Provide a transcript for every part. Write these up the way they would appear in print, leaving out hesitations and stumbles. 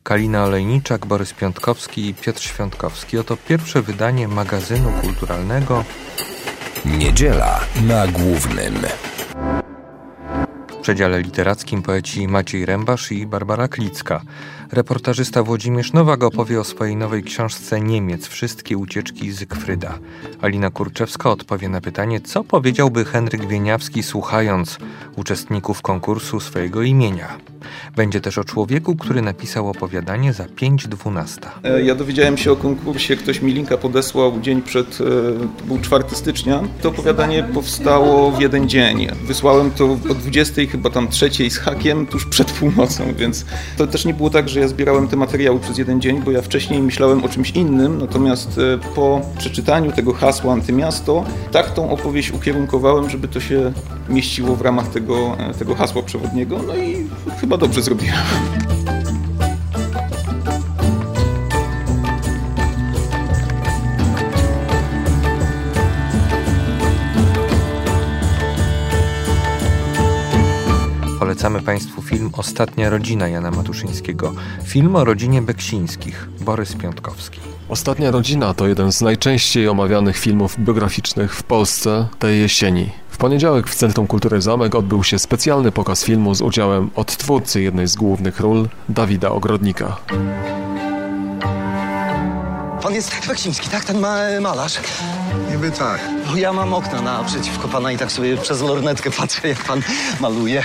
Kalina Olejniczak, Borys Piątkowski i Piotr Świątkowski. Oto pierwsze wydanie magazynu kulturalnego Niedziela na Głównym. W przedziale literackim poeci Maciej Rębasz i Barbara Klicka. Reportażysta Włodzimierz Nowak opowie o swojej nowej książce Niemiec – Wszystkie ucieczki Zygfryda. Alina Kurczewska odpowie na pytanie, co powiedziałby Henryk Wieniawski, słuchając uczestników konkursu swojego imienia. Będzie też o człowieku, który napisał opowiadanie za 5:12. Ja dowiedziałem się o konkursie, ktoś mi linka podesłał dzień przed, to był 4 stycznia. To opowiadanie powstało w jeden dzień. Wysłałem to o 20, chyba tam 3 z hakiem, tuż przed północą, więc to też nie było tak, że ja zbierałem te materiały przez jeden dzień, bo ja wcześniej myślałem o czymś innym, natomiast po przeczytaniu tego hasła Antymiasto, tak tą opowieść ukierunkowałem, żeby to się mieściło w ramach tego hasła przewodniego, no i chyba dobrze zrobiłem. Polecamy Państwu film Ostatnia rodzina Jana Matuszyńskiego. Film o rodzinie Beksińskich. Borys Piątkowski. Ostatnia rodzina to jeden z najczęściej omawianych filmów biograficznych w Polsce tej jesieni. W poniedziałek w Centrum Kultury Zamek odbył się specjalny pokaz filmu z udziałem odtwórcy jednej z głównych ról, Dawida Ogrodnika. Pan jest Beksiński, tak? Ten malarz? Niby tak. No ja mam okna naprzeciwko pana i tak sobie przez lornetkę patrzę, jak pan maluje.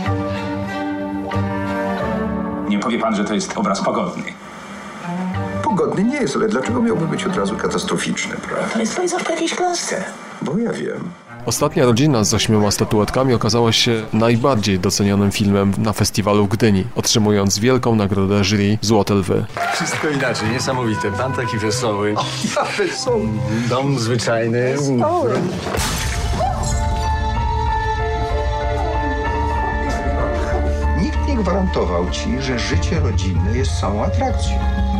Nie powie pan, że to jest obraz pogodny. Pogodny nie jest, ale dlaczego miałby być od razu katastroficzny, prawda? To jest w jakiejś klasce. Bo ja wiem. Ostatnia rodzina z 8 statuetkami okazała się najbardziej docenionym filmem na festiwalu w Gdyni, otrzymując wielką nagrodę jury Złote Lwy. Wszystko inaczej, niesamowite. Pan taki wesoły. O, ja wesoły. Dom zwyczajny. Nikt nie gwarantował ci, że życie rodzinne jest całą atrakcją.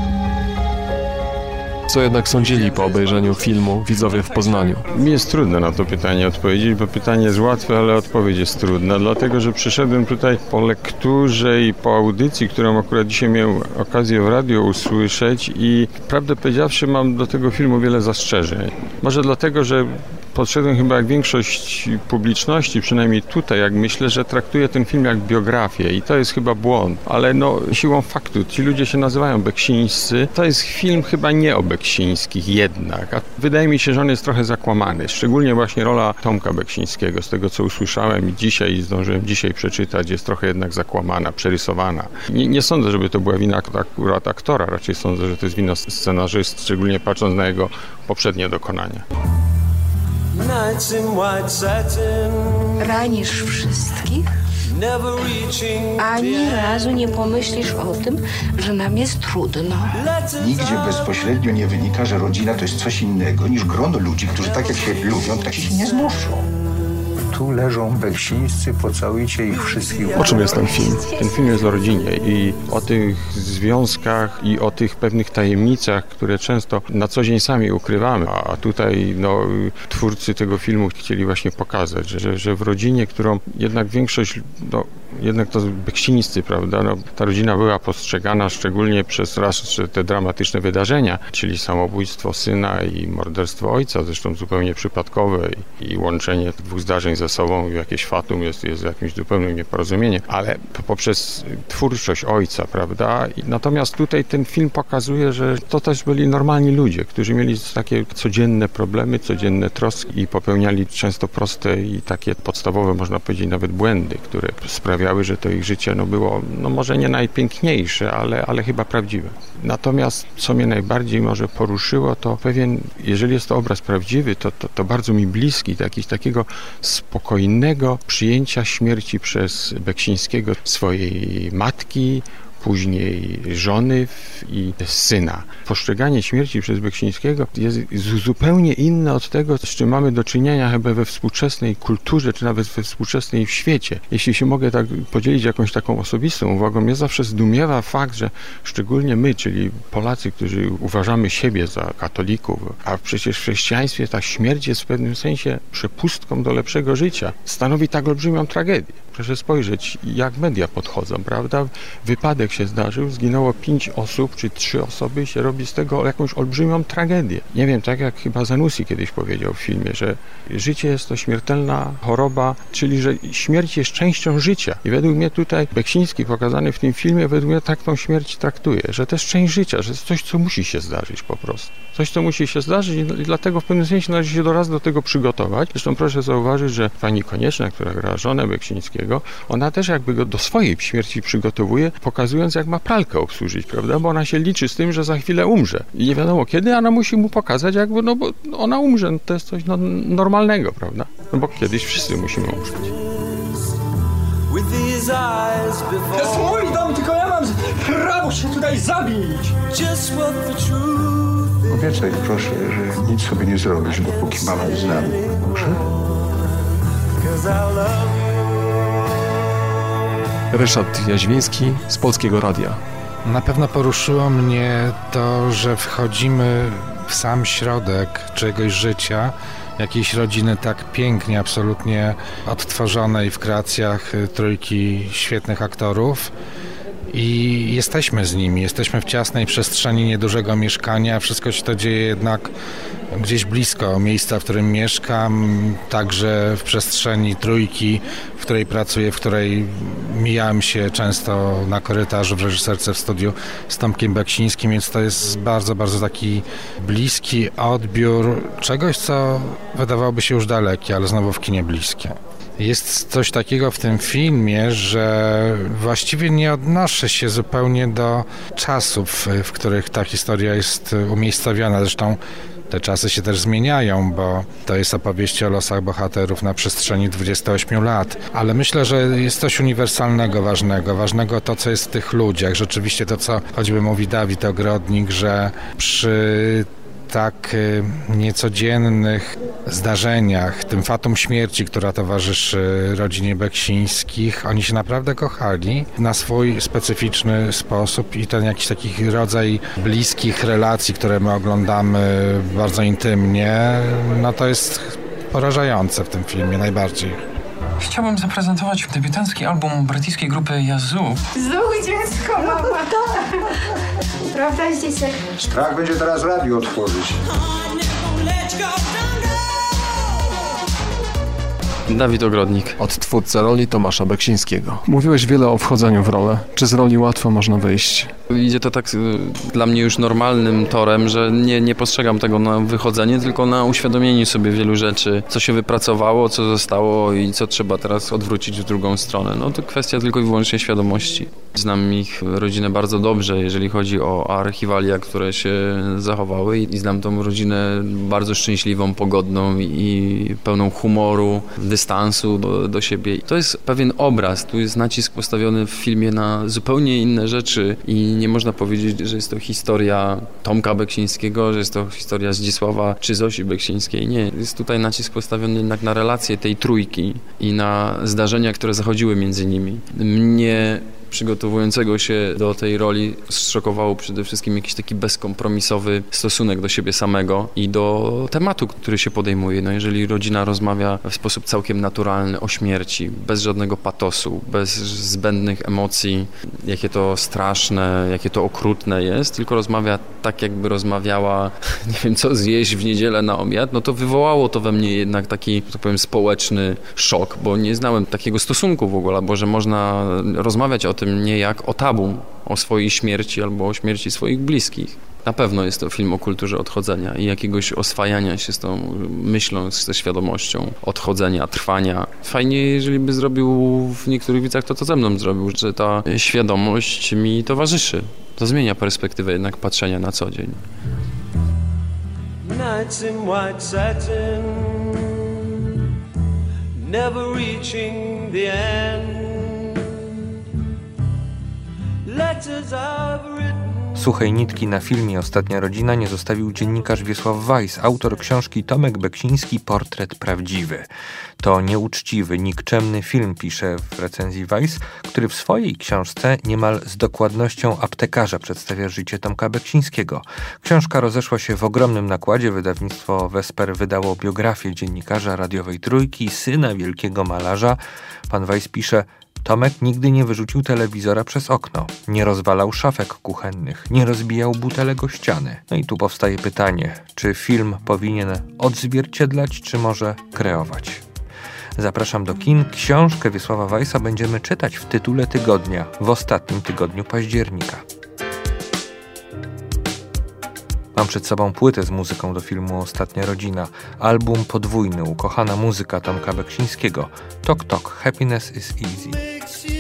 Co jednak sądzili po obejrzeniu filmu widzowie w Poznaniu? Mi jest trudno na to pytanie odpowiedzieć, bo pytanie jest łatwe, ale odpowiedź jest trudna, dlatego że przyszedłem tutaj po lekturze i po audycji, którą akurat dzisiaj miałem okazję w radiu usłyszeć i prawdę powiedziawszy mam do tego filmu wiele zastrzeżeń. Może dlatego, że podszedłem chyba jak większość publiczności, przynajmniej tutaj, jak myślę, że traktuje ten film jak biografię i to jest chyba błąd, ale siłą faktu, ci ludzie się nazywają beksińscy, to jest film chyba nie o Beksińskich jednak, a wydaje mi się, że on jest trochę zakłamany, szczególnie właśnie rola Tomka Beksińskiego, z tego co usłyszałem i zdążyłem dzisiaj przeczytać, jest trochę jednak zakłamana, przerysowana. Nie sądzę, żeby to była wina akurat aktora, raczej sądzę, że to jest wina scenarzysty, szczególnie patrząc na jego poprzednie dokonania. Ranisz wszystkich? Ani razu nie pomyślisz o tym, że nam jest trudno. Nigdzie bezpośrednio nie wynika, że rodzina to jest coś innego niż grono ludzi, którzy tak jak się lubią, tak się nie znoszą. Tu leżą Beksińscy, pocałujcie ich wszystkich. O czym jest ten film? Ten film jest o rodzinie i o tych związkach i o tych pewnych tajemnicach, które często na co dzień sami ukrywamy, a tutaj twórcy tego filmu chcieli właśnie pokazać, że w rodzinie, którą jednak większość, jednak to Beksińscy, prawda, ta rodzina była postrzegana szczególnie przez te dramatyczne wydarzenia, czyli samobójstwo syna i morderstwo ojca, zresztą zupełnie przypadkowe i łączenie tych dwóch zdarzeń ze sobą w jakieś fatum jest jakimś zupełnym nieporozumieniem, ale poprzez twórczość ojca, prawda? Natomiast tutaj ten film pokazuje, że to też byli normalni ludzie, którzy mieli takie codzienne problemy, codzienne troski i popełniali często proste i takie podstawowe, można powiedzieć, nawet błędy, które sprawiały, że to ich życie było, może nie najpiękniejsze, ale chyba prawdziwe. Natomiast co mnie najbardziej może poruszyło, to jeżeli jest to obraz prawdziwy, to bardzo mi bliski, takiego spokojnego przyjęcia śmierci przez Beksińskiego swojej matki, później żony i syna. Postrzeganie śmierci przez Beksińskiego jest zupełnie inne od tego, z czym mamy do czynienia chyba we współczesnej kulturze, czy nawet we współczesnej świecie. Jeśli się mogę tak podzielić jakąś taką osobistą uwagą, mnie zawsze zdumiewa fakt, że szczególnie my, czyli Polacy, którzy uważamy siebie za katolików, a przecież w chrześcijaństwie ta śmierć jest w pewnym sensie przepustką do lepszego życia, stanowi tak olbrzymią tragedię. Proszę spojrzeć, jak media podchodzą, prawda? Wypadek się zdarzył, zginęło 5 osób czy 3 osoby i się robi z tego jakąś olbrzymią tragedię. Nie wiem, tak jak chyba Zanussi kiedyś powiedział w filmie, że życie jest to śmiertelna choroba, czyli że śmierć jest częścią życia. I według mnie tutaj Beksiński pokazany w tym filmie, według mnie tak tą śmierć traktuje, że to jest część życia, że jest coś, co musi się zdarzyć po prostu. Coś, co musi się zdarzyć i dlatego w pewnym sensie należy się do tego przygotować. Zresztą proszę zauważyć, że pani Konieczna, która gra żonę Beksińskiego, ona też jakby go do swojej śmierci przygotowuje, pokazując, jak ma pralkę obsłużyć, prawda? Bo ona się liczy z tym, że za chwilę umrze. I nie wiadomo kiedy, ona musi mu pokazać, jakby, no bo ona umrze. No to jest coś normalnego, prawda? No bo kiedyś wszyscy musimy umrzeć. To jest mój dom, tylko ja mam prawo się tutaj zabić! Obiecaj proszę, że nic sobie nie zrobisz, dopóki mama jest z nami. Proszę? Ryszard Jaźwiński z Polskiego Radia. Na pewno poruszyło mnie to, że wchodzimy w sam środek czegoś życia, jakiejś rodziny tak pięknie, absolutnie odtworzonej w kreacjach trójki świetnych aktorów. I jesteśmy z nimi, jesteśmy w ciasnej przestrzeni niedużego mieszkania. Wszystko się to dzieje jednak gdzieś blisko miejsca, w którym mieszkam, także w przestrzeni trójki, w której pracuję, w której mijałem się często na korytarzu w reżyserce w studiu z Tomkiem Beksińskim, więc to jest bardzo, bardzo taki bliski odbiór czegoś, co wydawałoby się już dalekie, ale znowu w kinie bliskie. Jest coś takiego w tym filmie, że właściwie nie odnoszę się zupełnie do czasów, w których ta historia jest umiejscowiona. Zresztą te czasy się też zmieniają, bo to jest opowieść o losach bohaterów na przestrzeni 28 lat. Ale myślę, że jest coś uniwersalnego, ważnego to, co jest w tych ludziach. Rzeczywiście to, co choćby mówi Dawid Ogrodnik, że przy tak niecodziennych zdarzeniach, tym fatum śmierci, która towarzyszy rodzinie Beksińskich, oni się naprawdę kochali na swój specyficzny sposób i ten jakiś taki rodzaj bliskich relacji, które my oglądamy bardzo intymnie, no to jest porażające w tym filmie najbardziej. Chciałbym zaprezentować debiutancki album brytyjskiej grupy Yazoo. Znowu dziecko, mama. Prawda, dzieciak? Strach będzie teraz radio otworzyć. Dawid Ogrodnik. Odtwórca roli Tomasza Beksińskiego. Mówiłeś wiele o wchodzeniu w rolę. Czy z roli łatwo można wyjść? Idzie to tak dla mnie już normalnym torem, że nie postrzegam tego na wychodzenie, tylko na uświadomieniu sobie wielu rzeczy, co się wypracowało, co zostało i co trzeba teraz odwrócić w drugą stronę. No to kwestia tylko i wyłącznie świadomości. Znam ich rodzinę bardzo dobrze, jeżeli chodzi o archiwalia, które się zachowały i znam tą rodzinę bardzo szczęśliwą, pogodną i pełną humoru, dystansu do siebie. To jest pewien obraz, tu jest nacisk postawiony w filmie na zupełnie inne rzeczy i nie można powiedzieć, że jest to historia Tomka Beksińskiego, że jest to historia Zdzisława czy Zosi Beksińskiej. Nie, jest tutaj nacisk postawiony jednak na relacje tej trójki i na zdarzenia, które zachodziły między nimi. Mnie przygotowującego się do tej roli zszokowało przede wszystkim jakiś taki bezkompromisowy stosunek do siebie samego i do tematu, który się podejmuje. No jeżeli rodzina rozmawia w sposób całkiem naturalny o śmierci, bez żadnego patosu, bez zbędnych emocji, jakie to straszne, jakie to okrutne jest, tylko rozmawia tak, jakby rozmawiała, nie wiem, co zjeść w niedzielę na obiad, no to wywołało to we mnie jednak taki, tak powiem, społeczny szok, bo nie znałem takiego stosunku w ogóle, bo że można rozmawiać o tym nie jak o tabu, o swojej śmierci albo o śmierci swoich bliskich. Na pewno jest to film o kulturze odchodzenia i jakiegoś oswajania się z tą myślą, ze świadomością odchodzenia, trwania. Fajnie, jeżeli by zrobił w niektórych widzach to, co ze mną zrobił, że ta świadomość mi towarzyszy. To zmienia perspektywę jednak patrzenia na co dzień. Nights in white satin, never reaching the end. Suchej nitki na filmie Ostatnia rodzina nie zostawił dziennikarz Wiesław Weiss, autor książki Tomek Beksiński Portret prawdziwy. To nieuczciwy, nikczemny film, pisze w recenzji Weiss, który w swojej książce niemal z dokładnością aptekarza przedstawia życie Tomka Beksińskiego. Książka rozeszła się w ogromnym nakładzie. Wydawnictwo Vesper wydało biografię dziennikarza radiowej Trójki, syna wielkiego malarza. Pan Weiss pisze: Tomek nigdy nie wyrzucił telewizora przez okno, nie rozwalał szafek kuchennych, nie rozbijał butelek o ściany. No i tu powstaje pytanie, czy film powinien odzwierciedlać, czy może kreować? Zapraszam do kin. Książkę Wiesława Weissa będziemy czytać w tytule tygodnia, w ostatnim tygodniu października. Mam przed sobą płytę z muzyką do filmu Ostatnia rodzina, album podwójny, ukochana muzyka Tomka Beksińskiego. Tok Tok, Happiness is Easy.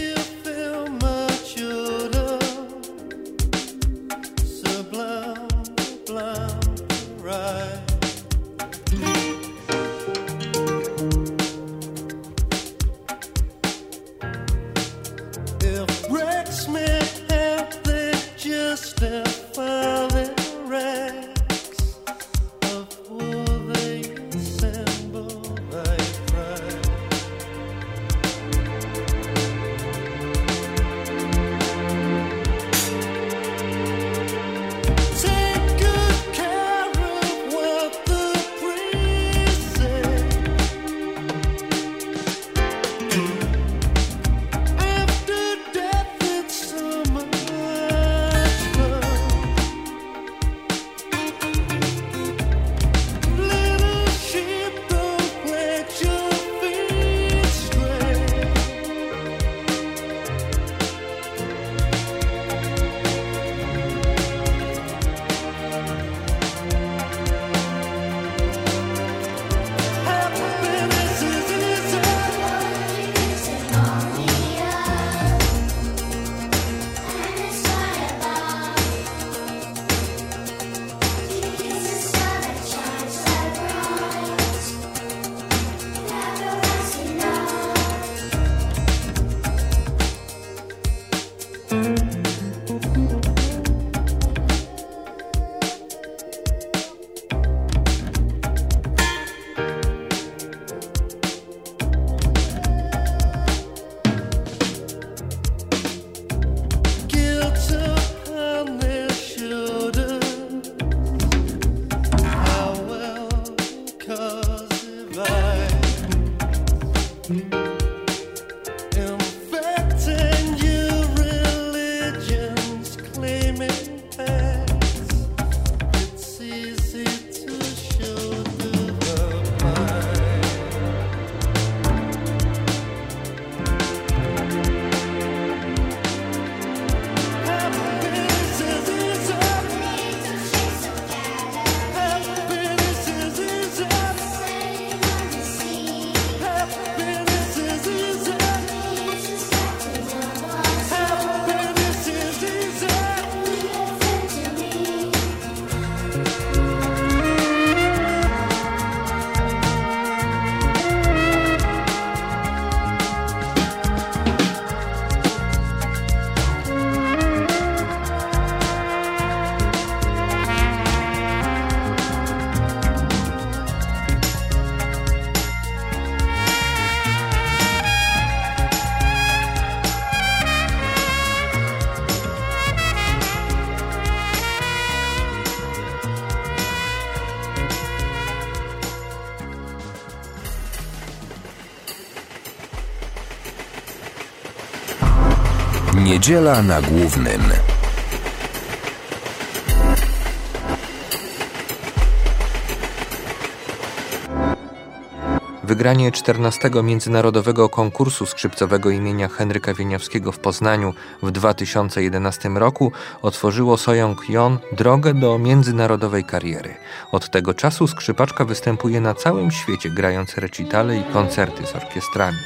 Niedziela na Głównym. Wygranie 14. Międzynarodowego Konkursu Skrzypcowego imienia Henryka Wieniawskiego w Poznaniu w 2011 roku otworzyło Soyoung-Yeon drogę do międzynarodowej kariery. Od tego czasu skrzypaczka występuje na całym świecie, grając recitale i koncerty z orkiestrami.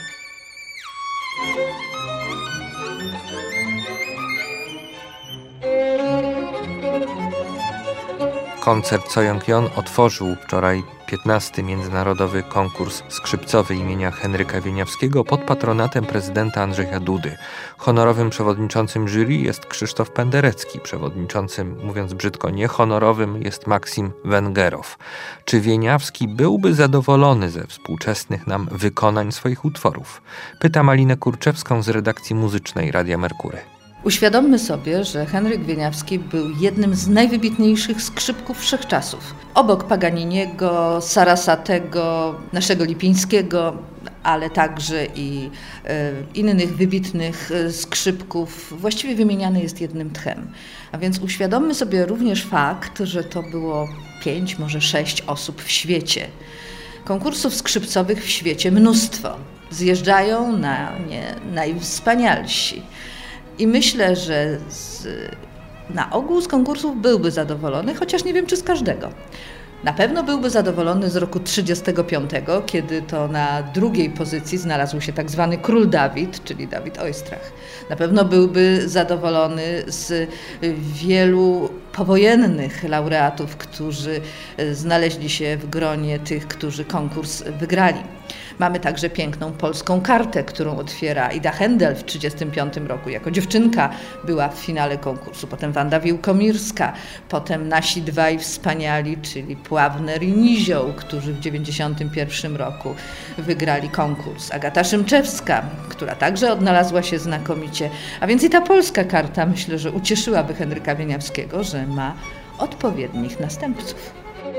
Koncert Soyoung-Yeon otworzył wczoraj 15. Międzynarodowy Konkurs Skrzypcowy imienia Henryka Wieniawskiego pod patronatem prezydenta Andrzeja Dudy. Honorowym przewodniczącym jury jest Krzysztof Penderecki, przewodniczącym, mówiąc brzydko, niehonorowym jest Maksim Węgerow. Czy Wieniawski byłby zadowolony ze współczesnych nam wykonań swoich utworów? Pytam Alinę Kurczewską z redakcji muzycznej Radia Merkury. Uświadommy sobie, że Henryk Wieniawski był jednym z najwybitniejszych skrzypków wszechczasów. Obok Paganiniego, Sarasatego, naszego Lipińskiego, ale także i innych wybitnych skrzypków, właściwie wymieniany jest jednym tchem. A więc uświadommy sobie również fakt, że to było 5, może 6 osób w świecie. Konkursów skrzypcowych w świecie mnóstwo. Zjeżdżają na nie najwspanialsi. I myślę, że na ogół z konkursów byłby zadowolony, chociaż nie wiem, czy z każdego. Na pewno byłby zadowolony z roku 1935, kiedy to na drugiej pozycji znalazł się tak zwany król Dawid, czyli Dawid Oistrach. Na pewno byłby zadowolony z wielu powojennych laureatów, którzy znaleźli się w gronie tych, którzy konkurs wygrali. Mamy także piękną polską kartę, którą otwiera Ida Händel w 1935 roku. Jako dziewczynka była w finale konkursu. Potem Wanda Wiłkomirska, potem nasi dwaj wspaniali, czyli Pławner i Nizioł, którzy w 1991 roku wygrali konkurs. Agata Szymczewska, która także odnalazła się znakomicie. A więc i ta polska karta, myślę, że ucieszyłaby Henryka Wieniawskiego, że ma odpowiednich następców.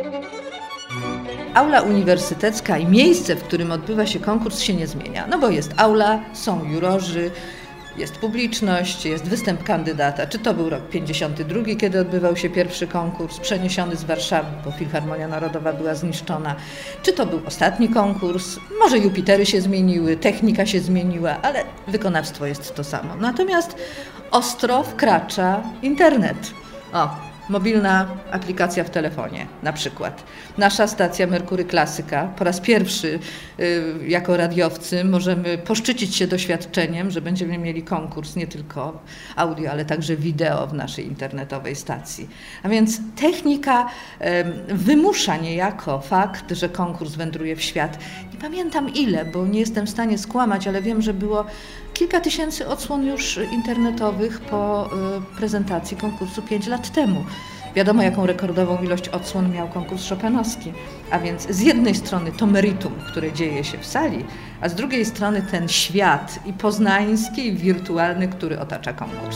Aula uniwersytecka i miejsce, w którym odbywa się konkurs, się nie zmienia. No bo jest aula, są jurorzy, jest publiczność, jest występ kandydata. Czy to był rok 1952, kiedy odbywał się pierwszy konkurs, przeniesiony z Warszawy, bo Filharmonia Narodowa była zniszczona. Czy to był ostatni konkurs? Może Jupitery się zmieniły, technika się zmieniła, ale wykonawstwo jest to samo. Natomiast ostro wkracza internet. Mobilna aplikacja w telefonie na przykład. Nasza stacja Merkury Klasyka po raz pierwszy jako radiowcy możemy poszczycić się doświadczeniem, że będziemy mieli konkurs nie tylko audio, ale także wideo w naszej internetowej stacji. A więc technika wymusza niejako fakt, że konkurs wędruje w świat. Nie pamiętam ile, bo nie jestem w stanie skłamać, ale wiem, że było kilka tysięcy odsłon już internetowych po prezentacji konkursu 5 lat temu. Wiadomo, jaką rekordową ilość odsłon miał konkurs chopinowski. A więc z jednej strony to meritum, które dzieje się w sali, a z drugiej strony ten świat i poznański, i wirtualny, który otacza konkurs.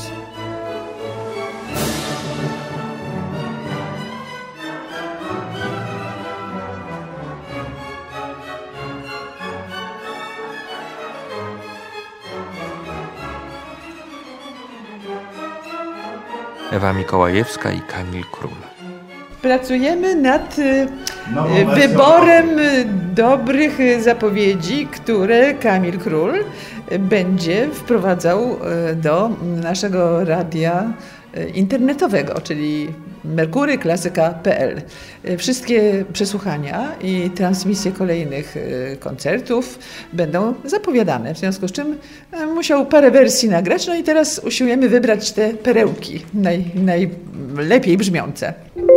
Ewa Mikołajewska i Kamil Król. Pracujemy nad wyborem dobrych zapowiedzi, które Kamil Król będzie wprowadzał do naszego radia internetowego, czyli merkuryklasyka.pl. Wszystkie przesłuchania i transmisje kolejnych koncertów będą zapowiadane, w związku z czym musiał parę wersji nagrać, no i teraz usiłujemy wybrać te perełki najlepiej brzmiące.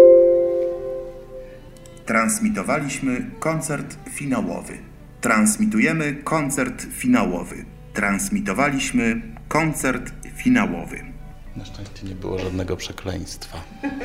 Transmitowaliśmy koncert finałowy. Transmitujemy koncert finałowy. Transmitowaliśmy koncert finałowy. Na szczęście nie było żadnego przekleństwa.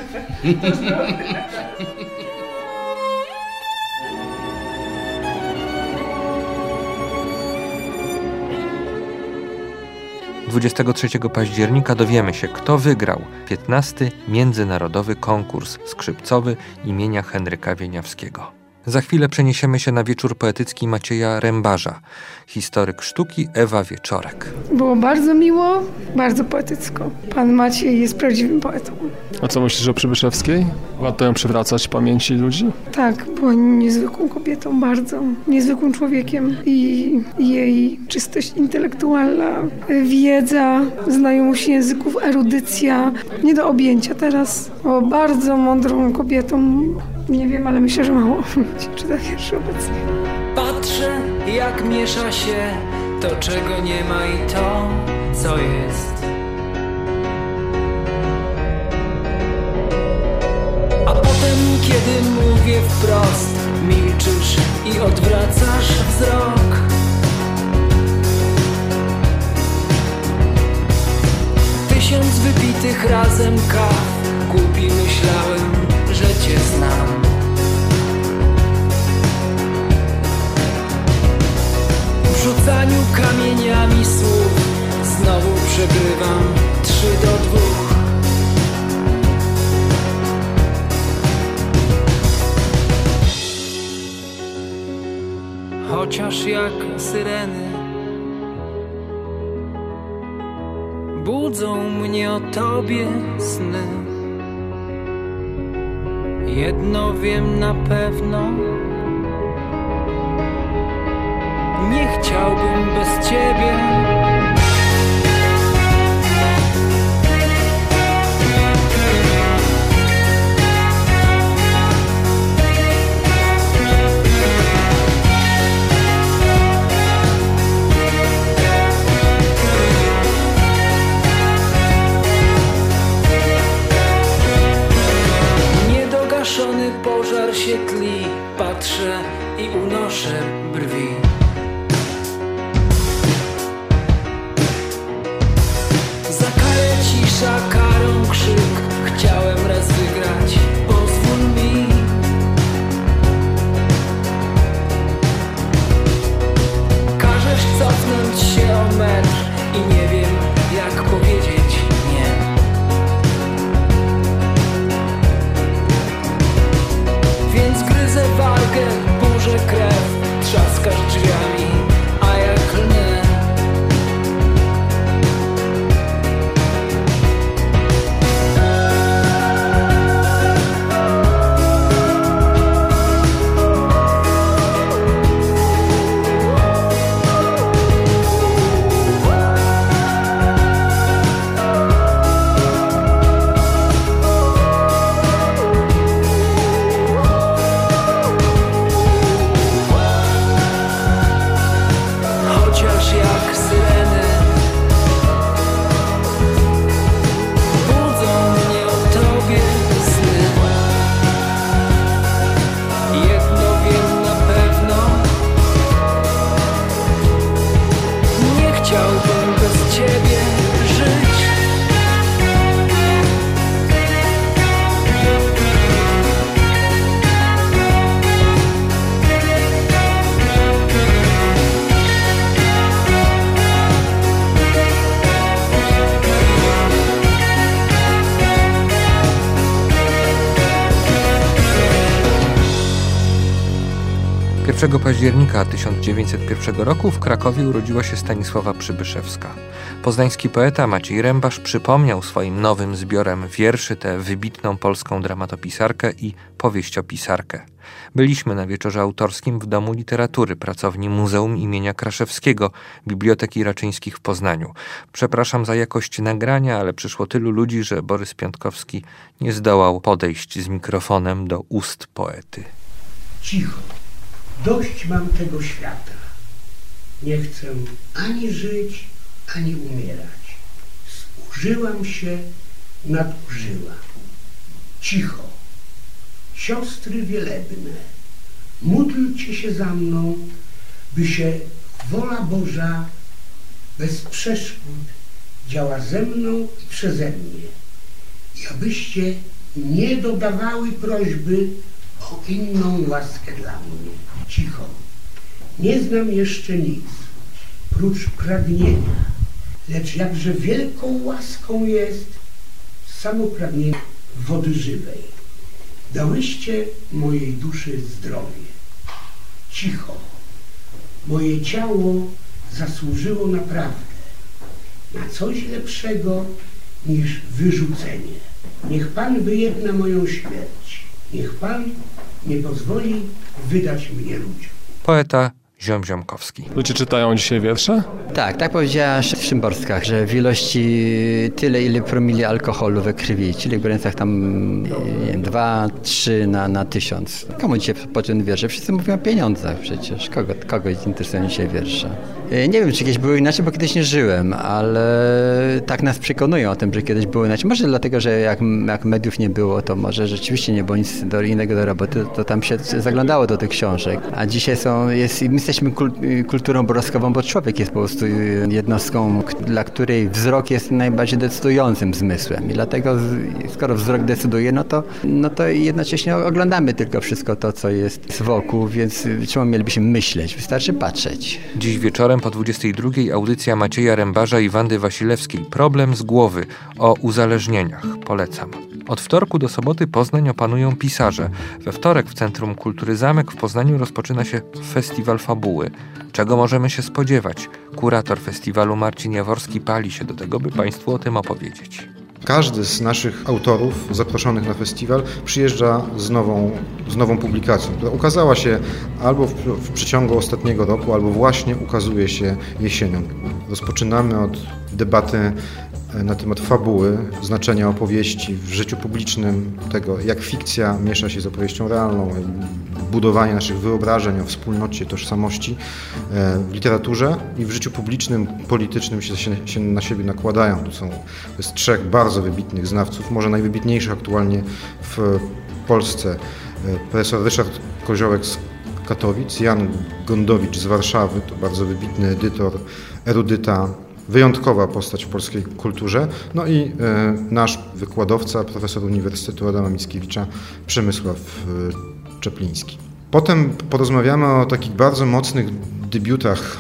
– 23 października dowiemy się, kto wygrał 15. Międzynarodowy Konkurs Skrzypcowy imienia Henryka Wieniawskiego. Za chwilę przeniesiemy się na wieczór poetycki Macieja Rębarza. Historyk sztuki Ewa Wieczorek. Było bardzo miło, bardzo poetycko. Pan Maciej jest prawdziwym poetą. A co myślisz o Przybyszewskiej? Warto ją przywracać w pamięci ludzi? Tak, była niezwykłą kobietą, bardzo niezwykłym człowiekiem i jej czystość intelektualna, wiedza, znajomość języków, erudycja, nie do objęcia teraz. Była bardzo mądrą kobietą. Nie wiem, ale myślę, że mało się czyta wierszy obecnie. Patrzę, jak miesza się to, czego nie ma i to, co jest. A potem, kiedy mówię wprost, milczysz i odwracasz wzrok. Tysiąc wypitych razem kaw, głupi myślałem, że cię znam. W rzucaniu kamieniami słów znowu przegrywam 3-2. chociaż jak syreny budzą mnie o tobie sny. Jedno wiem na pewno, nie chciałbym bez ciebie. Niedogaszony pożar się tli, patrzę i unoszę brwi. Za karę cisza, karą krzyk, chciałem raz wygrać, pozwól mi. Każesz cofnąć się o metr i nie wiem jak powiedzieć nie. Więc gryzę wargę, burzę krew, trzaskasz drzwiami, a ja klnę. Chociaż jak syreny budzą mnie o tobie sny. Jedno wiem na pewno, nie chciałbym bez ciebie żyć. Pierwszego października 1901 roku w Krakowie urodziła się Stanisława Przybyszewska. Poznański poeta Maciej Rębasz przypomniał swoim nowym zbiorem wierszy tę wybitną polską dramatopisarkę i powieściopisarkę. Byliśmy na wieczorze autorskim w Domu Literatury, pracowni Muzeum imienia Kraszewskiego, Biblioteki Raczyńskich w Poznaniu. Przepraszam za jakość nagrania, ale przyszło tylu ludzi, że Borys Piątkowski nie zdołał podejść z mikrofonem do ust poety. Cicho. Dość mam tego świata. Nie chcę ani żyć, ani umierać. Zużyłam się, nadużyłam. Cicho. Siostry wielebne, módlcie się za mną, by się wola Boża bez przeszkód działa ze mną i przeze mnie. I abyście nie dodawały prośby o inną łaskę dla mnie. Cicho. Nie znam jeszcze nic, prócz pragnienia, lecz jakże wielką łaską jest samo pragnienie wody żywej. Dałyście mojej duszy zdrowie. Cicho. Moje ciało zasłużyło naprawdę na coś lepszego niż wyrzucenie. Niech Pan wyjedna moją śmierć. Niech Pan nie pozwoli wydać mnie ludziom. Poeta Ziom Ziomkowski. Ludzie czytają dzisiaj wiersze? Tak powiedziała Szymborska, że w ilości tyle, ile promili alkoholu we krwi, czyli w granicach tam 2-3 na 1000. Komu dzisiaj potrzebne wiersze? Wszyscy mówią o pieniądzach przecież. Kogo interesują dzisiaj wiersze? Nie wiem, czy kiedyś było inaczej, bo kiedyś nie żyłem, ale tak nas przekonują o tym, że kiedyś było inaczej. Może dlatego, że jak mediów nie było, to może rzeczywiście nie było nic innego do roboty, to tam się zaglądało do tych książek. A dzisiaj my jesteśmy kulturą obrazkową, bo człowiek jest po prostu jednostką, dla której wzrok jest najbardziej decydującym zmysłem. I dlatego, skoro wzrok decyduje, no to jednocześnie oglądamy tylko wszystko to, co jest wokół, więc czemu mielibyśmy myśleć? Wystarczy patrzeć. Dziś wieczorem po 22:00 audycja Macieja Rębarza i Wandy Wasilewskiej. Problem z głowy o uzależnieniach. Polecam. Od wtorku do soboty Poznań opanują pisarze. We wtorek w Centrum Kultury Zamek w Poznaniu rozpoczyna się Festiwal Fabuły. Czego możemy się spodziewać? Kurator festiwalu Marcin Jaworski pali się do tego, by Państwu o tym opowiedzieć. Każdy z naszych autorów zaproszonych na festiwal przyjeżdża z nową publikacją, która ukazała się albo w przeciągu ostatniego roku, albo właśnie ukazuje się jesienią. Rozpoczynamy od debaty na temat fabuły, znaczenia opowieści w życiu publicznym, tego jak fikcja miesza się z opowieścią realną, budowanie naszych wyobrażeń o wspólnocie, tożsamości w literaturze i w życiu publicznym, politycznym się na siebie nakładają. To jest 3 bardzo wybitnych znawców, może najwybitniejszych aktualnie w Polsce. Profesor Ryszard Koziołek z Katowic, Jan Gondowicz z Warszawy, to bardzo wybitny edytor, erudyta, wyjątkowa postać w polskiej kulturze, no i nasz wykładowca, profesor Uniwersytetu Adama Mickiewicza, Przemysław Czepliński. Potem porozmawiamy o takich bardzo mocnych debiutach,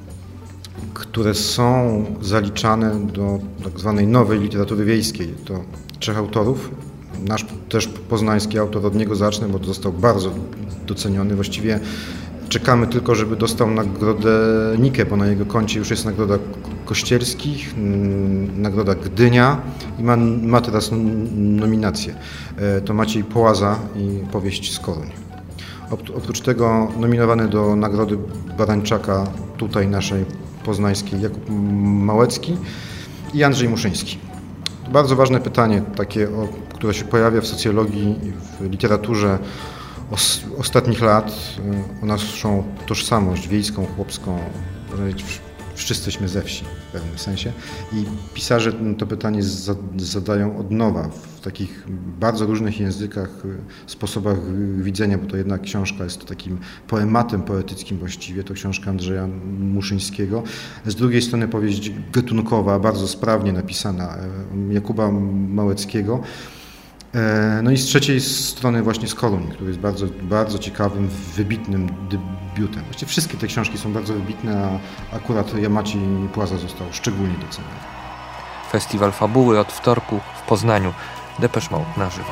które są zaliczane do tak zwanej nowej literatury wiejskiej. To 3 autorów. Nasz też poznański autor, od niego zacznę, bo został bardzo doceniony. Właściwie czekamy tylko, żeby dostał nagrodę Nikę, bo na jego koncie już jest nagroda Kościerskich, nagroda Gdynia i ma teraz nominację. To Maciej Połaza i powieść Skoruń. Oprócz tego nominowany do nagrody Barańczaka, tutaj naszej poznańskiej, Jakub Małecki i Andrzej Muszyński. To bardzo ważne pytanie, takie, które się pojawia w socjologii i w literaturze ostatnich lat, o naszą tożsamość wiejską, chłopską. Wszyscy jesteśmy ze wsi w pewnym sensie i pisarze to pytanie zadają od nowa w takich bardzo różnych językach, sposobach widzenia, bo to jednak książka jest takim poematem poetyckim właściwie, to książka Andrzeja Muszyńskiego. Z drugiej strony powieść gatunkowa, bardzo sprawnie napisana, Jakuba Małeckiego. No i z trzeciej strony właśnie Skoruń, który jest bardzo, bardzo ciekawym, wybitnym debiutem. Właściwie wszystkie te książki są bardzo wybitne, a akurat Maciej Połaza został szczególnie doceniony. Festiwal Fabuły od wtorku w Poznaniu. Depeche Mode na żywo.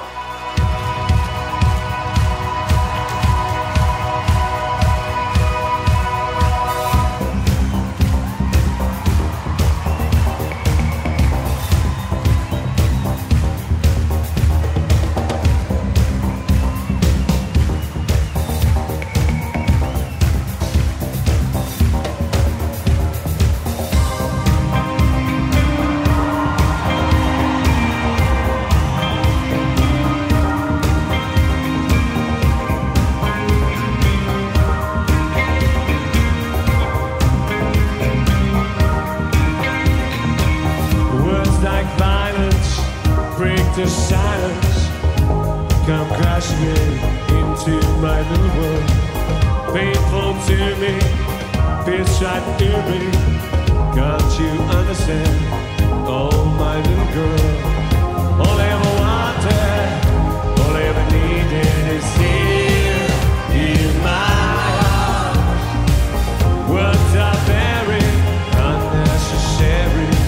To silence, come crashing into my new world. Painful to me, feels right to me. Can't you understand? Oh, my little girl. All I ever wanted, all I ever needed is here in my arms. Words are very unnecessary.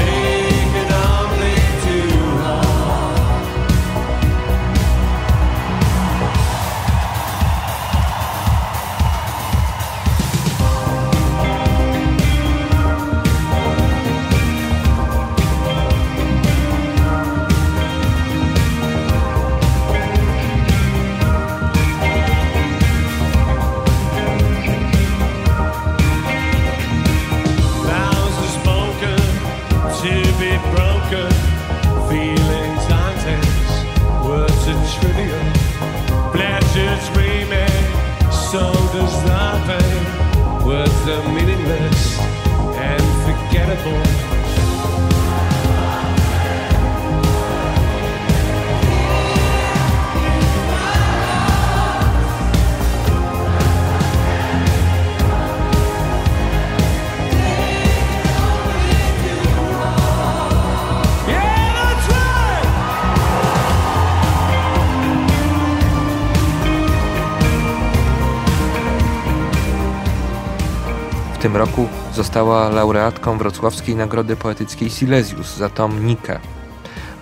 Words are meaningless and forgettable. W tym roku została laureatką Wrocławskiej Nagrody Poetyckiej Silesius za tom Nikę.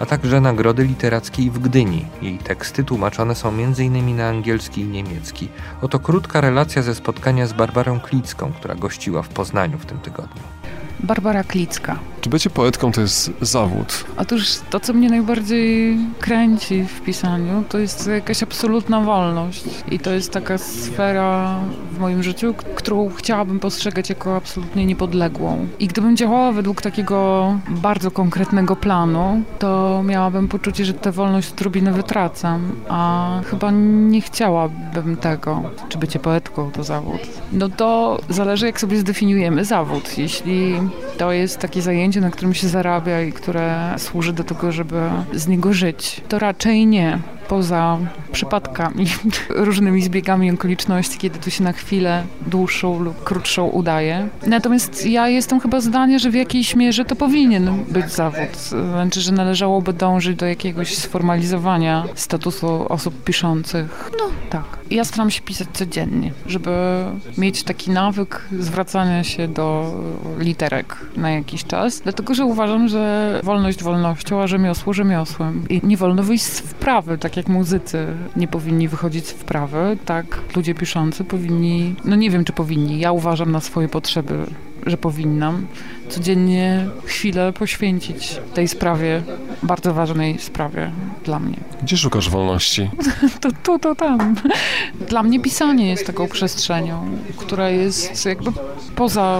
a także nagrody literackiej w Gdyni. Jej teksty tłumaczone są m.in. na angielski i niemiecki. Oto krótka relacja ze spotkania z Barbarą Klicką, która gościła w Poznaniu w tym tygodniu. Barbara Klicka. Czy bycie poetką to jest zawód? Otóż to, co mnie najbardziej kręci w pisaniu, to jest jakaś absolutna wolność. I to jest taka sfera w moim życiu, którą chciałabym postrzegać jako absolutnie niepodległą. I gdybym działała według takiego bardzo konkretnego planu, to miałabym poczucie, że tę wolność odrobinę wytracam. A chyba nie chciałabym tego. Czy bycie poetką to zawód? No to zależy, jak sobie zdefiniujemy zawód. Jeśli to jest takie zajęcie, na którym się zarabia i które służy do tego, żeby z niego żyć, to raczej nie. Poza przypadkami, różnymi zbiegami okoliczności, kiedy to się na chwilę dłuższą lub krótszą udaje. Natomiast ja jestem chyba zdania, że w jakiejś mierze to powinien być zawód. Znaczy, że należałoby dążyć do jakiegoś sformalizowania statusu osób piszących. No tak. Ja staram się pisać codziennie, żeby mieć taki nawyk zwracania się do literek na jakiś czas. Dlatego, że uważam, że wolność wolnością, a rzemiosło rzemiosłem. I nie wolno wyjść z wprawy, tak jak muzycy nie powinni wychodzić z wprawy, tak ludzie piszący powinni, no nie wiem czy powinni, ja uważam na swoje potrzeby, że powinnam codziennie chwilę poświęcić tej sprawie, bardzo ważnej sprawie dla mnie. Gdzie szukasz wolności? To tam. Dla mnie pisanie jest taką przestrzenią, która jest jakby poza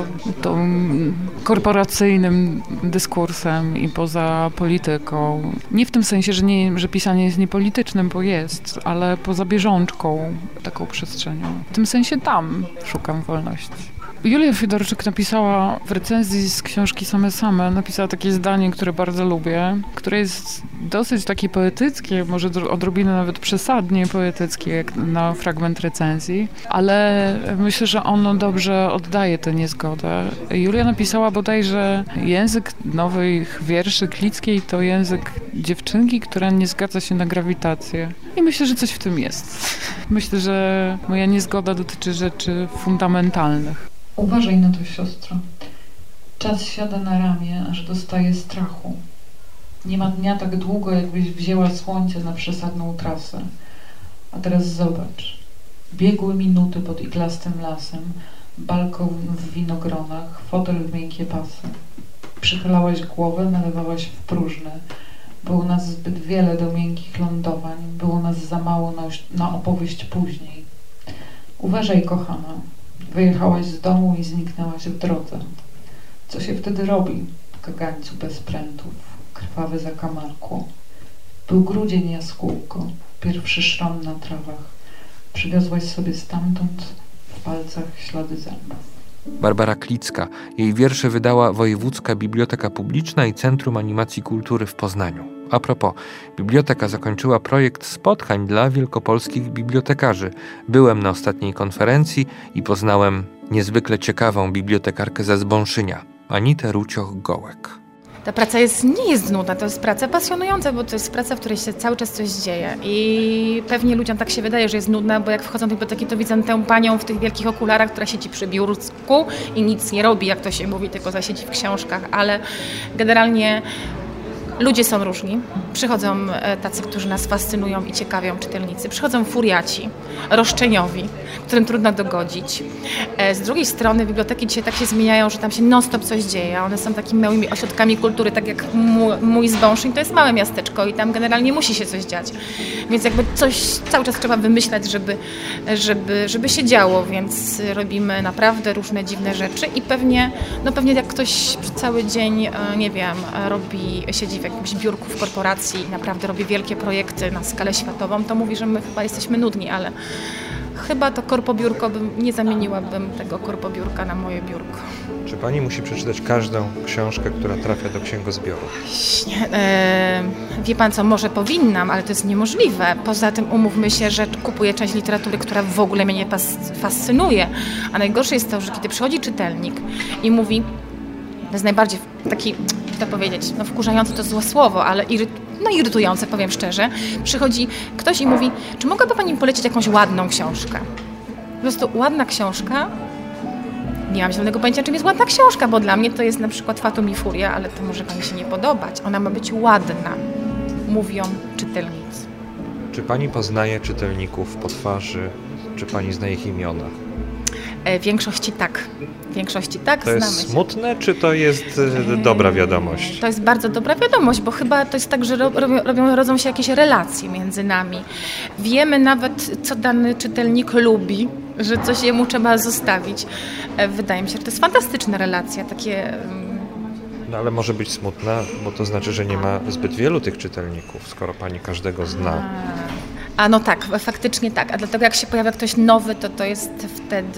tą korporacyjnym dyskursem i poza polityką. Nie w tym sensie, że pisanie jest niepolitycznym, bo jest, ale poza bieżączką taką przestrzenią. W tym sensie tam szukam wolności. Julia Fiedorczyk napisała w recenzji z książki Same, napisała takie zdanie, które bardzo lubię, które jest dosyć takie poetyckie, może odrobinę nawet przesadnie poetyckie, jak na fragment recenzji, ale myślę, że ono dobrze oddaje tę niezgodę. Julia napisała bodajże język nowych wierszy Klickiej to język dziewczynki, która nie zgadza się na grawitację. I myślę, że coś w tym jest. Myślę, że moja niezgoda dotyczy rzeczy fundamentalnych. Uważaj na to, siostro. Czas siada na ramię, aż dostaje strachu. Nie ma dnia tak długo, jakbyś wzięła słońce na przesadną trasę. A teraz zobacz. Biegły minuty pod iglastym lasem, balkon w winogronach, fotel w miękkie pasy. Przychylałaś głowę, nalewałaś w próżne. Było nas zbyt wiele do miękkich lądowań, było nas za mało na opowieść później. Uważaj, kochana. Wyjechałaś z domu i zniknęłaś w drodze. Co się wtedy robi? Kagańcu bez prętów, krwawe zakamarkło. Był grudzień, jaskółko, pierwszy szram na trawach. Przywiozłaś sobie stamtąd w palcach ślady zębów. Barbara Klicka. Jej wiersze wydała Wojewódzka Biblioteka Publiczna i Centrum Animacji Kultury w Poznaniu. A propos, biblioteka zakończyła projekt spotkań dla wielkopolskich bibliotekarzy. Byłem na ostatniej konferencji i poznałem niezwykle ciekawą bibliotekarkę ze Zbąszynia, Anitę Rucioch-Gołek. Ta praca nie jest nudna, to jest praca pasjonująca, bo to jest praca, w której się cały czas coś dzieje i pewnie ludziom tak się wydaje, że jest nudna, bo jak wchodzą do biblioteki, to widzą tę panią w tych wielkich okularach, która siedzi przy biurku i nic nie robi, jak to się mówi, tylko zasiedzi w książkach, ale generalnie ludzie są różni. Przychodzą tacy, którzy nas fascynują i ciekawią, czytelnicy. Przychodzą furiaci, roszczeniowi, którym trudno dogodzić. Z drugiej strony biblioteki dzisiaj tak się zmieniają, że tam się non-stop coś dzieje. One są takimi małymi ośrodkami kultury, tak jak mój Zbąszyn, to jest małe miasteczko i tam generalnie musi się coś dziać. Więc jakby coś cały czas trzeba wymyślać, żeby się działo, więc robimy naprawdę różne dziwne rzeczy i pewnie jak ktoś cały dzień, nie wiem, siedzi w jakimś biurku w korporacji i naprawdę robi wielkie projekty na skalę światową, to mówi, że my chyba jesteśmy nudni, ale chyba to korpobiurko, nie zamieniłabym tego korpobiurka na moje biurko. Czy pani musi przeczytać każdą książkę, która trafia do księgozbioru? Wie pan co, może powinnam, ale to jest niemożliwe. Poza tym umówmy się, że kupuję część literatury, która w ogóle mnie nie fascynuje. A najgorsze jest to, że kiedy przychodzi czytelnik i mówi, to jest najbardziej taki, jak to powiedzieć, wkurzające to złe słowo, ale irytujące, powiem szczerze. Przychodzi ktoś i mówi, czy mogłaby pani polecić jakąś ładną książkę? Po prostu ładna książka. Nie mam zielonego pojęcia, czym jest ładna książka, bo dla mnie to jest na przykład Fatum i Furia, ale to może pani się nie podobać. Ona ma być ładna. mówią czytelnicy. Czy pani poznaje czytelników po twarzy? Czy pani zna ich imiona? W większości tak. To jest smutne, czy to jest dobra wiadomość? To jest bardzo dobra wiadomość, bo chyba to jest tak, że rodzą się jakieś relacje między nami. Wiemy nawet, co dany czytelnik lubi, że coś jemu trzeba zostawić. Wydaje mi się, że to jest fantastyczna relacja, takie... No ale może być smutna, bo to znaczy, że nie ma zbyt wielu tych czytelników, skoro pani każdego zna. A no tak, faktycznie tak. A dlatego jak się pojawia ktoś nowy, to jest wtedy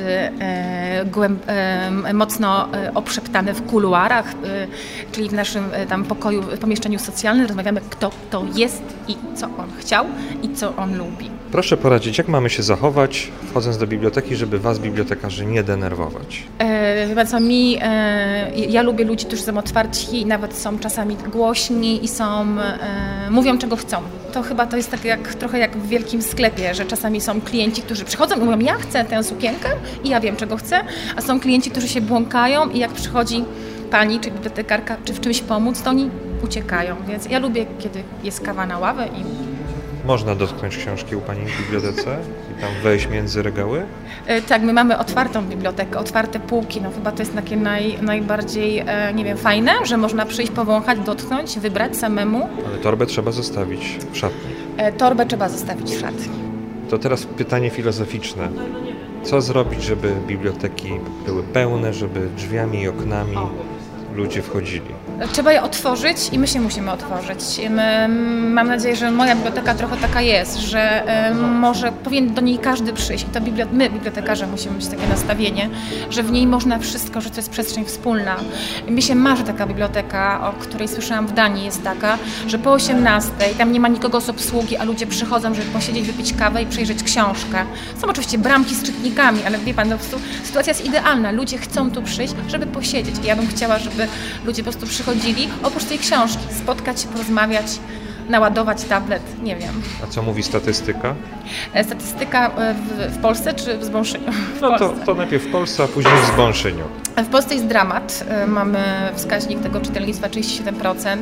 mocno oprzeptane w kuluarach, czyli w naszym tam pokoju, pomieszczeniu socjalnym. Rozmawiamy, kto to jest i co on chciał i co on lubi. Proszę poradzić, jak mamy się zachować, wchodząc do biblioteki, żeby was, bibliotekarzy, nie denerwować? Chyba co mi, ja lubię ludzi, którzy są otwarci i nawet są czasami głośni i mówią, czego chcą. To chyba to jest tak trochę jak w wielkim sklepie, że czasami są klienci, którzy przychodzą i mówią, ja chcę tę sukienkę i ja wiem, czego chcę, a są klienci, którzy się błąkają i jak przychodzi pani czy bibliotekarka, czy w czymś pomóc, to oni uciekają. Więc ja lubię, kiedy jest kawa na ławę i... Można dotknąć książki u pani w bibliotece i tam wejść między regały? Tak, my mamy otwartą bibliotekę, otwarte półki. No chyba to jest takie najbardziej, nie wiem, fajne, że można przyjść, powąchać, dotknąć, wybrać samemu. Ale torbę trzeba zostawić w szatni. Torbę trzeba zostawić w szatni. To teraz pytanie filozoficzne. Co zrobić, żeby biblioteki były pełne, żeby drzwiami i oknami ludzie wchodzili? Trzeba je otworzyć i my się musimy otworzyć. Mam nadzieję, że moja biblioteka trochę taka jest, że może powinien do niej każdy przyjść. I to my, bibliotekarze, musimy mieć takie nastawienie, że w niej można wszystko, że to jest przestrzeń wspólna. Mi się marzy taka biblioteka, o której słyszałam w Danii, jest taka, że po 18:00 tam nie ma nikogo z obsługi, a ludzie przychodzą, żeby posiedzieć, wypić kawę i przejrzeć książkę. Są oczywiście bramki z czytnikami, ale wie pan, po prostu sytuacja jest idealna. Ludzie chcą tu przyjść, żeby posiedzieć. I ja bym chciała, żeby ludzie po prostu przychodzili, oprócz tej książki, spotkać się, porozmawiać, naładować tablet, nie wiem. A co mówi statystyka? Statystyka w Polsce czy w Zbąszyniu? No to najpierw w Polsce, a później w Zbąszyniu. W Polsce jest dramat. Mamy wskaźnik tego czytelnictwa 37%,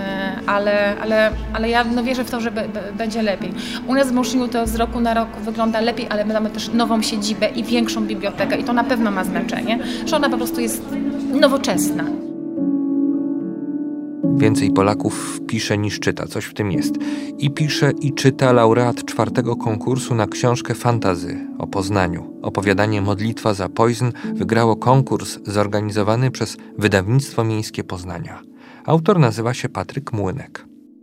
ale ja wierzę w to, że będzie lepiej. U nas w Zbąszyniu to z roku na rok wygląda lepiej, ale my mamy też nową siedzibę i większą bibliotekę i to na pewno ma znaczenie, że ona po prostu jest nowoczesna. Więcej Polaków pisze niż czyta, coś w tym jest. I pisze i czyta laureat 4. konkursu na książkę fantasy o Poznaniu. Opowiadanie Modlitwa za Poison wygrało konkurs zorganizowany przez Wydawnictwo Miejskie Poznania. Autor nazywa się Patryk Młynek.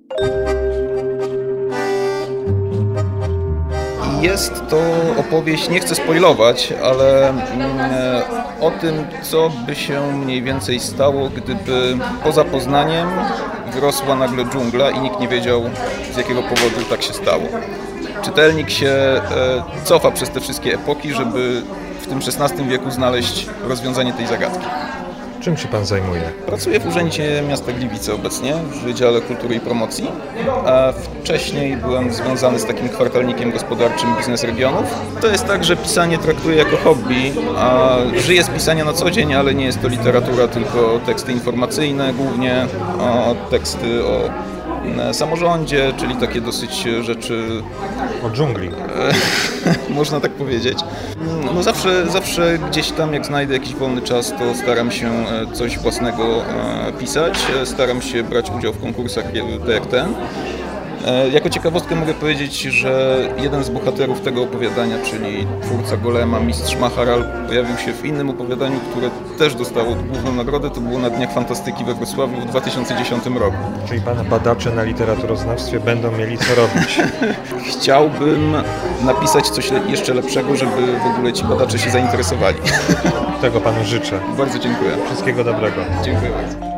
Jest to opowieść, nie chcę spoilować, ale o tym, co by się mniej więcej stało, gdyby poza Poznaniem wyrosła nagle dżungla i nikt nie wiedział, z jakiego powodu tak się stało. Czytelnik się cofa przez te wszystkie epoki, żeby w tym XVI wieku znaleźć rozwiązanie tej zagadki. Czym się pan zajmuje? Pracuję w Urzędzie Miasta Gliwice obecnie, w Wydziale Kultury i Promocji, a wcześniej byłem związany z takim kwartalnikiem gospodarczym Biznes Regionów. To jest tak, że pisanie traktuję jako hobby, a żyję z pisania na co dzień, ale nie jest to literatura, tylko teksty informacyjne głównie, teksty o samorządzie, czyli takie dosyć rzeczy... O dżungli. Można tak powiedzieć. No zawsze gdzieś tam, jak znajdę jakiś wolny czas, to staram się coś własnego pisać. Staram się brać udział w konkursach tak jak ten. Jako ciekawostkę mogę powiedzieć, że jeden z bohaterów tego opowiadania, czyli twórca Golema, mistrz Maharal, pojawił się w innym opowiadaniu, które też dostało główną nagrodę. To było na Dniach Fantastyki we Wrocławiu w 2010 roku. Czyli pana badacze na literaturoznawstwie będą mieli co robić. Chciałbym napisać coś jeszcze lepszego, żeby w ogóle ci badacze się zainteresowali. Tego panu życzę. Bardzo dziękuję. Wszystkiego dobrego. Dziękuję bardzo.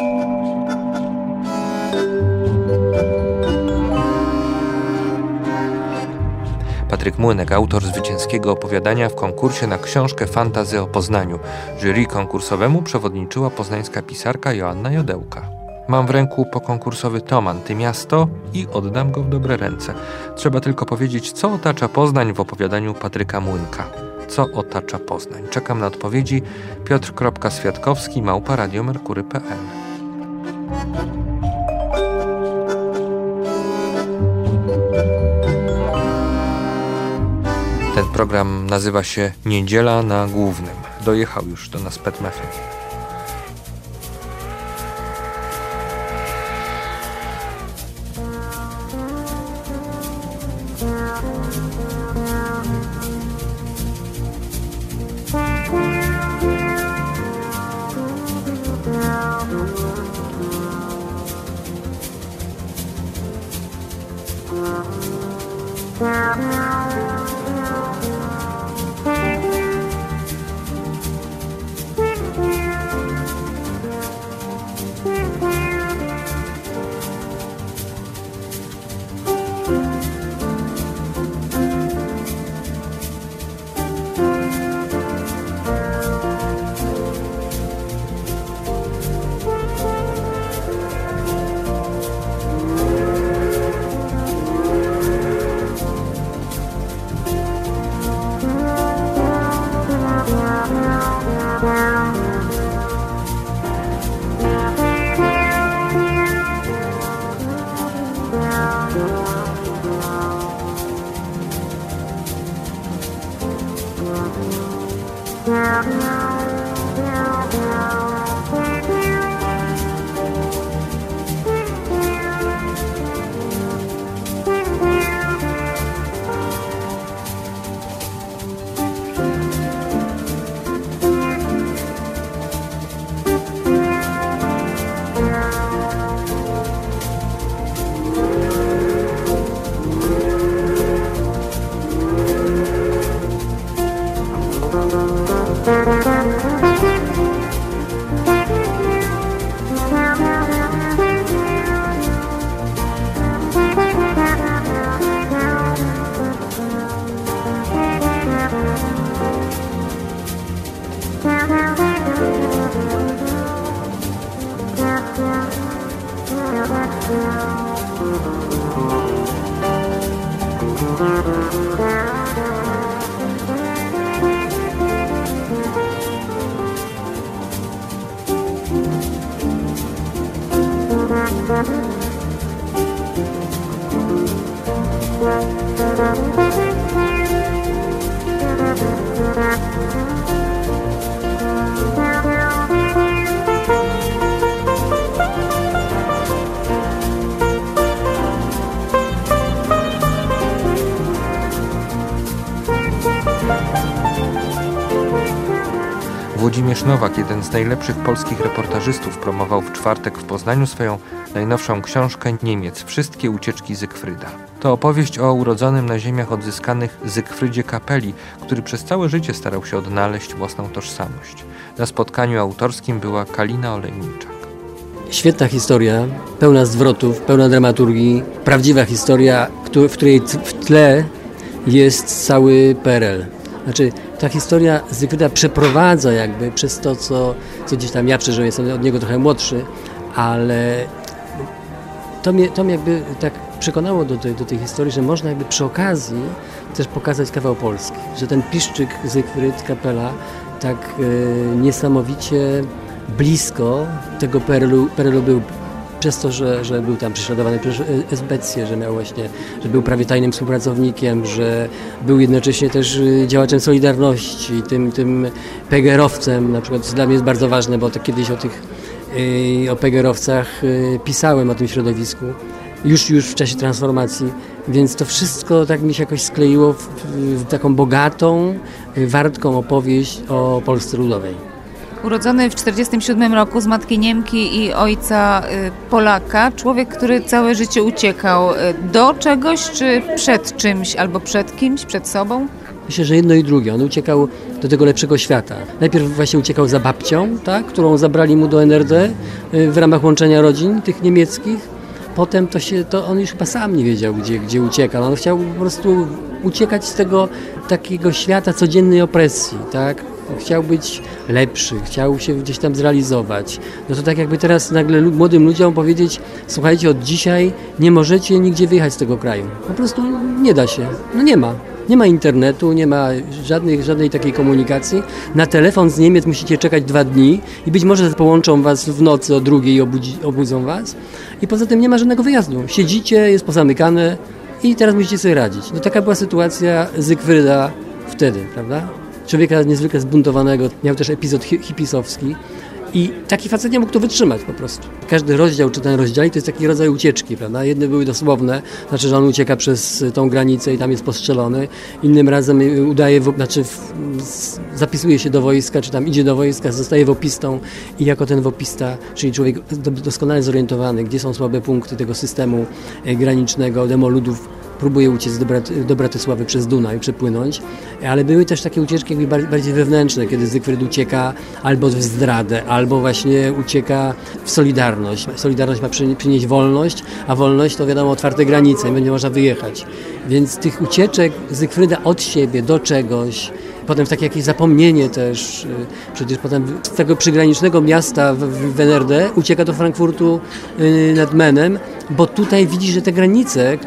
Patryk Młynek, autor zwycięskiego opowiadania w konkursie na książkę fantasy o Poznaniu. Jury konkursowemu przewodniczyła poznańska pisarka Joanna Jodełka. Mam w ręku pokonkursowy tom Antymiasto i oddam go w dobre ręce. Trzeba tylko powiedzieć, co otacza Poznań w opowiadaniu Patryka Młynka. Co otacza Poznań? Czekam na odpowiedzi. Piotr.Świadkowski @radiomerkury.pl Ten program nazywa się Niedziela na Głównym. Dojechał już do nas Pet Mefren. Włodzimierz Nowak, jeden z najlepszych polskich reportażystów, promował w czwartek w Poznaniu swoją najnowszą książkę Niemiec. Wszystkie ucieczki Zygfryda. To opowieść o urodzonym na ziemiach odzyskanych Zygfrydzie Kapeli, który przez całe życie starał się odnaleźć własną tożsamość. Na spotkaniu autorskim była Kalina Olejniczak. Świetna historia, pełna zwrotów, pełna dramaturgii, prawdziwa historia, w której w tle jest cały PRL. Znaczy, ta historia Zygfryda przeprowadza jakby przez to, co gdzieś tam ja przeżyłem, jestem od niego trochę młodszy, ale to mnie jakby tak przekonało do tej historii, że można jakby przy okazji też pokazać kawał Polski, że ten piszczyk Zygfryd Kapela tak niesamowicie blisko tego PRL-u był, przez to, że był tam prześladowany przez esbecję, że miał właśnie, że był prawie tajnym współpracownikiem, że był jednocześnie też działaczem Solidarności, tym pegerowcem, na przykład, co dla mnie jest bardzo ważne, bo to kiedyś o pegerowcach pisałem, o tym środowisku, już w czasie transformacji, więc to wszystko tak mi się jakoś skleiło w taką bogatą, wartką opowieść o Polsce Ludowej. Urodzony w 1947 roku z matki Niemki i ojca Polaka, człowiek, który całe życie uciekał do czegoś, czy przed czymś, albo przed kimś, przed sobą? Myślę, że jedno i drugie. On uciekał do tego lepszego świata. Najpierw właśnie uciekał za babcią, tak, którą zabrali mu do NRD w ramach łączenia rodzin tych niemieckich. Potem to on już chyba sam nie wiedział, gdzie ucieka. On chciał po prostu uciekać z tego takiego świata codziennej opresji, tak? Chciał być lepszy, chciał się gdzieś tam zrealizować. No to tak jakby teraz nagle młodym ludziom powiedzieć: słuchajcie, od dzisiaj nie możecie nigdzie wyjechać z tego kraju. Po prostu nie da się. No nie ma. Nie ma internetu, nie ma żadnej takiej komunikacji. Na telefon z Niemiec musicie czekać 2 dni i być może połączą was w nocy o 2:00 i obudzą was. I poza tym nie ma żadnego wyjazdu. Siedzicie, jest pozamykane i teraz musicie sobie radzić. No taka była sytuacja Zygfryda wtedy, prawda? Człowieka niezwykle zbuntowanego, miał też epizod hipisowski i taki facet nie mógł to wytrzymać po prostu. Każdy rozdział czy ten rozdział to jest taki rodzaj ucieczki, prawda? Jedne były dosłowne, znaczy, że on ucieka przez tą granicę i tam jest postrzelony, innym razem zapisuje się do wojska, czy tam idzie do wojska, zostaje wopistą i jako ten wopista, czyli człowiek doskonale zorientowany, gdzie są słabe punkty tego systemu granicznego, demoludów, próbuje uciec do Bratysławy przez Dunaj, przepłynąć, ale były też takie ucieczki jakby bardziej wewnętrzne, kiedy Zygfryd ucieka albo w zdradę, albo właśnie ucieka w Solidarność. Solidarność ma przynieść wolność, a wolność to wiadomo otwarte granice, będzie można wyjechać. Więc tych ucieczek Zygfryda od siebie do czegoś, potem w takie jakieś zapomnienie też, przecież potem z tego przygranicznego miasta w NRD ucieka do Frankfurtu nad Menem, bo tutaj widzi, że te granice,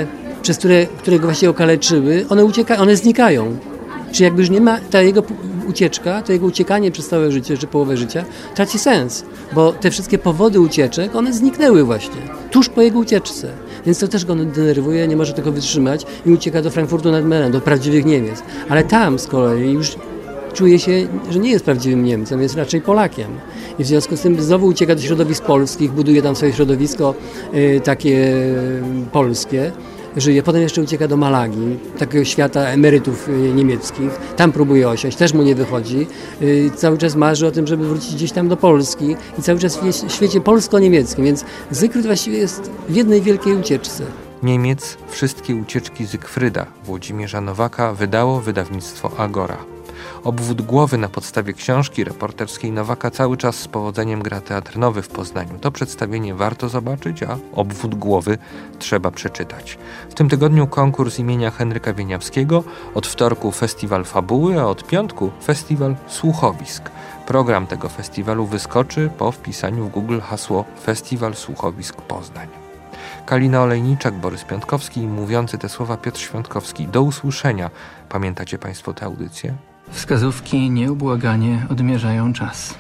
które go właśnie okaleczyły, one znikają. Czyli jakby już nie ma, ta jego ucieczka, to jego uciekanie przez całe życie, czy połowę życia, traci sens, bo te wszystkie powody ucieczek, one zniknęły właśnie, tuż po jego ucieczce. Więc to też go denerwuje, nie może tego wytrzymać i ucieka do Frankfurtu nad Menem, do prawdziwych Niemiec. Ale tam z kolei już czuje się, że nie jest prawdziwym Niemcem, jest raczej Polakiem. I w związku z tym znowu ucieka do środowisk polskich, buduje tam swoje środowisko takie polskie, żyje. Potem jeszcze ucieka do Malagi, takiego świata emerytów niemieckich. Tam próbuje osiąść, też mu nie wychodzi. Cały czas marzy o tym, żeby wrócić gdzieś tam do Polski i cały czas w świecie polsko-niemieckim. Więc Zygfryd właściwie jest w jednej wielkiej ucieczce. Niemiec Wszystkie ucieczki Zygfryda Włodzimierza Nowaka wydało wydawnictwo Agora. Obwód głowy na podstawie książki reporterskiej Nowaka cały czas z powodzeniem gra Teatr Nowy w Poznaniu. To przedstawienie warto zobaczyć, a obwód głowy trzeba przeczytać. W tym tygodniu konkurs imienia Henryka Wieniawskiego, od wtorku Festiwal Fabuły, a od piątku Festiwal Słuchowisk. Program tego festiwalu wyskoczy po wpisaniu w Google hasło Festiwal Słuchowisk Poznań. Kalina Olejniczak, Borys Piątkowski i mówiący te słowa Piotr Świątkowski. Do usłyszenia. Pamiętacie Państwo tę audycję? Wskazówki nieubłaganie odmierzają czas.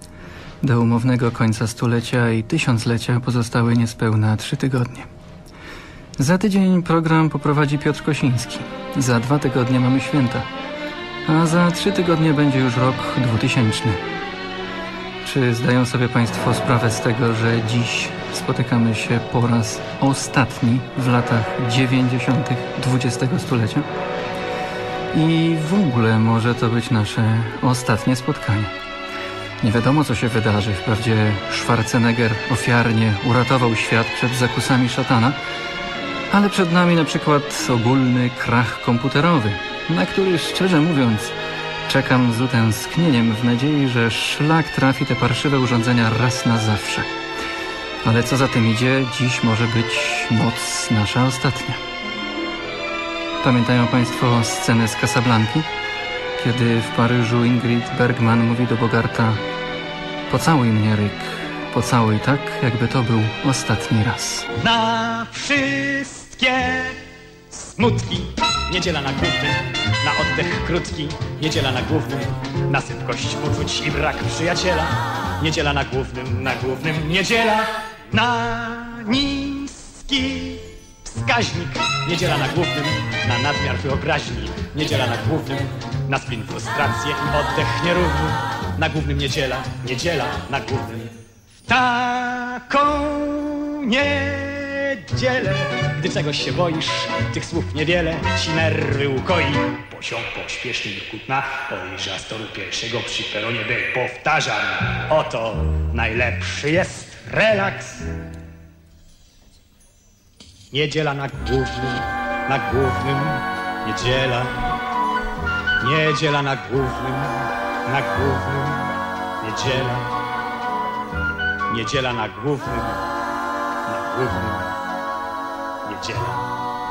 Do umownego końca stulecia i tysiąclecia pozostały niespełna 3 tygodnie. Za tydzień program poprowadzi Piotr Kosiński. Za 2 tygodnie mamy święta. A za 3 tygodnie będzie już rok 2000. Czy zdają sobie Państwo sprawę z tego, że dziś spotykamy się po raz ostatni w latach 90. XX stulecia? I w ogóle może to być nasze ostatnie spotkanie. Nie wiadomo, co się wydarzy. Wprawdzie Schwarzenegger ofiarnie uratował świat przed zakusami szatana, ale przed nami na przykład ogólny krach komputerowy, na który, szczerze mówiąc, czekam z utęsknieniem w nadziei, że szlak trafi te parszywe urządzenia raz na zawsze. Ale co za tym idzie, dziś może być noc nasza ostatnia. Pamiętają Państwo scenę z Casablanki? Kiedy w Paryżu Ingrid Bergman mówi do Bogarta: pocałuj mnie, Ryk, pocałuj tak, jakby to był ostatni raz. Na wszystkie smutki, niedziela na głównym, na oddech krótki, niedziela na głównym, na sypkość uczuć i brak przyjaciela, niedziela na głównym, niedziela na niski wskaźnik, niedziela na głównym, na nadmiar wyobraźni, niedziela na głównym, na spin frustrację i oddech nierówny, na głównym niedziela na głównym. W taką niedzielę, gdy czegoś się boisz, tych słów niewiele ci nerwy ukoi. Poziom pośpieszny i kutna, oj, że z toru pierwszego przy peronie był, powtarzam, oto najlepszy jest relaks. Niedziela na głównym, niedziela. Niedziela na głównym, niedziela. Niedziela na głównym, niedziela.